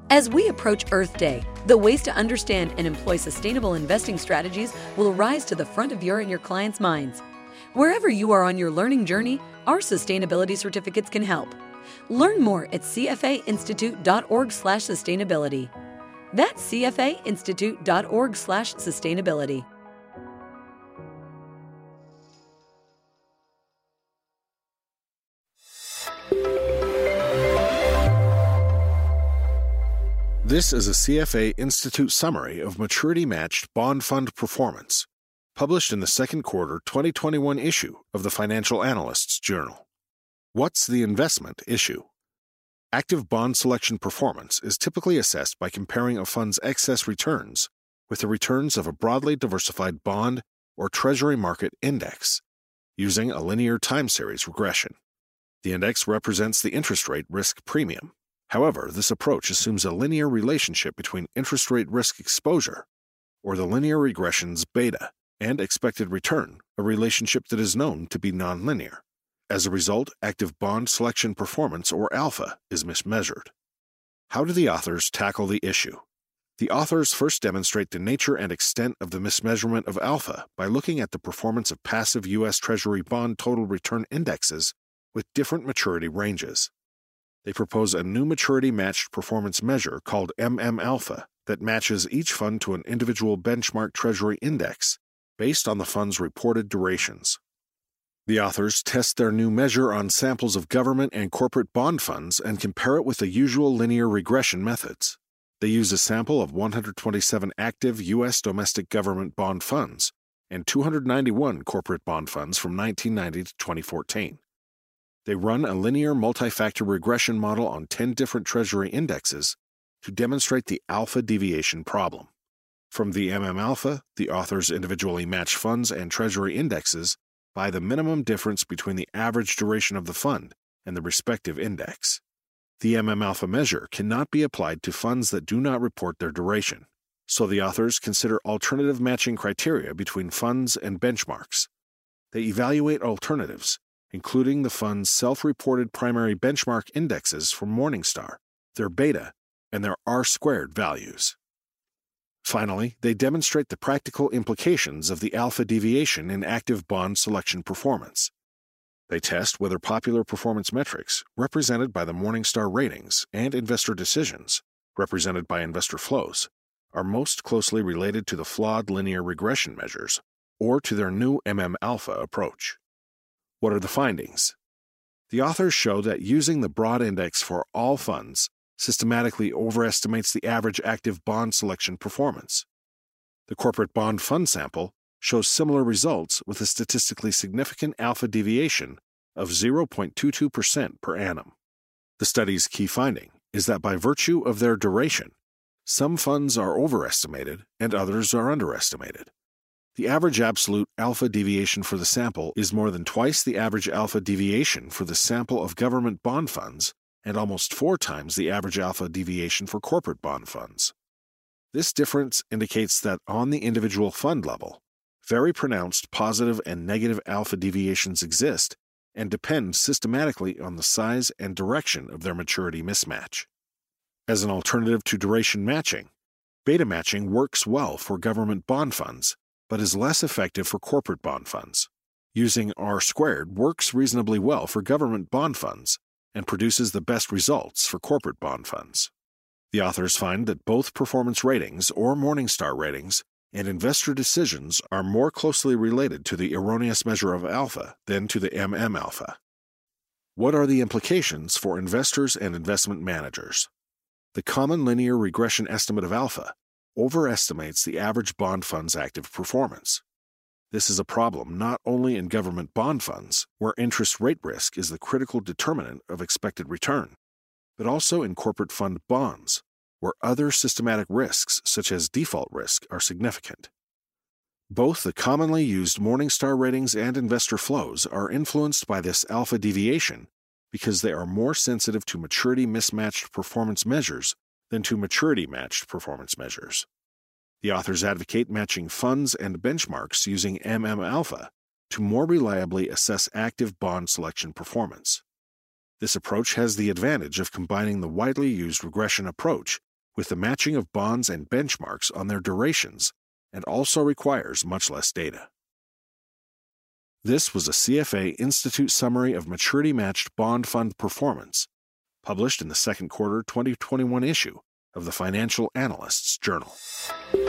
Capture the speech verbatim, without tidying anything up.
As we approach Earth Day, the ways to understand and employ sustainable investing strategies will rise to the front of your and your clients' minds. Wherever you are on your learning journey, our sustainability certificates can help. Learn more at c f a institute dot org slash sustainability. That's c f a institute dot org slash sustainability. This is a C F A Institute summary of maturity-matched bond fund performance, published in the second quarter twenty twenty-one issue of the Financial Analyst's Journal. What's the investment issue? Active bond selection performance is typically assessed by comparing a fund's excess returns with the returns of a broadly diversified bond or treasury market index, using a linear time series regression. The index represents the interest rate risk premium. However, this approach assumes a linear relationship between interest rate risk exposure, or the linear regression's beta, and expected return, a relationship that is known to be nonlinear. As a result, active bond selection performance, or alpha, is mismeasured. How do the authors tackle the issue? The authors first demonstrate the nature and extent of the mismeasurement of alpha by looking at the performance of passive U S Treasury bond total return indexes with different maturity ranges. They propose a new maturity-matched performance measure called M M alpha that matches each fund to an individual benchmark Treasury index based on the fund's reported durations. The authors test their new measure on samples of government and corporate bond funds and compare it with the usual linear regression methods. They use a sample of one hundred twenty-seven active U S domestic government bond funds and two hundred ninety-one corporate bond funds from nineteen ninety to twenty fourteen. They run a linear multi-factor regression model on ten different Treasury indexes to demonstrate the alpha deviation problem. From the M M alpha, the authors individually match funds and Treasury indexes by the minimum difference between the average duration of the fund and the respective index. The M M alpha measure cannot be applied to funds that do not report their duration, so the authors consider alternative matching criteria between funds and benchmarks. They evaluate alternatives, including the fund's self-reported primary benchmark indexes from Morningstar, their beta, and their R-squared values. Finally, they demonstrate the practical implications of the alpha deviation in active bond selection performance. They test whether popular performance metrics, represented by the Morningstar ratings, and investor decisions, represented by investor flows, are most closely related to the flawed linear regression measures or to their new M M alpha approach. What are the findings? The authors show that using the broad index for all funds systematically overestimates the average active bond selection performance. The corporate bond fund sample shows similar results with a statistically significant alpha deviation of zero point two two percent per annum. The study's key finding is that by virtue of their duration, some funds are overestimated and others are underestimated. The average absolute alpha deviation for the sample is more than twice the average alpha deviation for the sample of government bond funds and almost four times the average alpha deviation for corporate bond funds. This difference indicates that on the individual fund level, very pronounced positive and negative alpha deviations exist and depend systematically on the size and direction of their maturity mismatch. As an alternative to duration matching, beta matching works well for government bond funds, but is less effective for corporate bond funds. Using R-squared works reasonably well for government bond funds and produces the best results for corporate bond funds. The authors find that both performance ratings or Morningstar ratings and investor decisions are more closely related to the erroneous measure of alpha than to the M M alpha. What are the implications for investors and investment managers? The common linear regression estimate of alpha overestimates the average bond fund's active performance. This is a problem not only in government bond funds, where interest rate risk is the critical determinant of expected return, but also in corporate fund bonds, where other systematic risks such as default risk are significant. Both the commonly used Morningstar ratings and investor flows are influenced by this alpha deviation because they are more sensitive to maturity mismatched performance measures than to maturity-matched performance measures. The authors advocate matching funds and benchmarks using M M alpha to more reliably assess active bond selection performance. This approach has the advantage of combining the widely used regression approach with the matching of bonds and benchmarks on their durations, and also requires much less data. This was a C F A Institute summary of maturity-matched bond fund performance, published in the second quarter twenty twenty-one issue of the Financial Analysts Journal.